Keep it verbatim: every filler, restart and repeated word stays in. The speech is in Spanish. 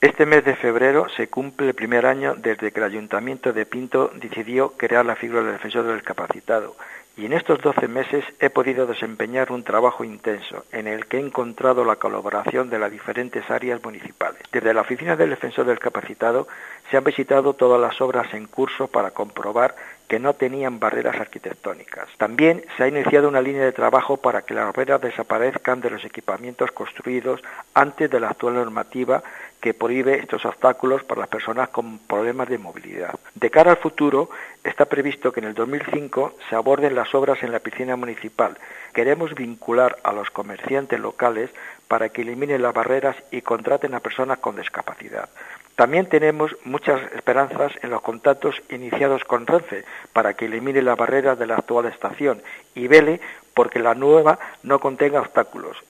Este mes de febrero se cumple el primer año desde que el Ayuntamiento de Pinto decidió crear la figura del defensor del discapacitado, y en estos doce meses he podido desempeñar un trabajo intenso en el que he encontrado la colaboración de las diferentes áreas municipales. Desde la oficina del defensor del discapacitado se han visitado todas las obras en curso para comprobar que no tenían barreras arquitectónicas. También se ha iniciado una línea de trabajo para que las barreras desaparezcan de los equipamientos construidos antes de la actual normativa que prohíbe estos obstáculos para las personas con problemas de movilidad. De cara al futuro, está previsto que en el dos mil cinco se aborden las obras en la piscina municipal. Queremos vincular a los comerciantes locales para que eliminen las barreras y contraten a personas con discapacidad. También tenemos muchas esperanzas en los contactos iniciados con Renfe para que elimine las barreras de la actual estación y vele porque la nueva no contenga obstáculos.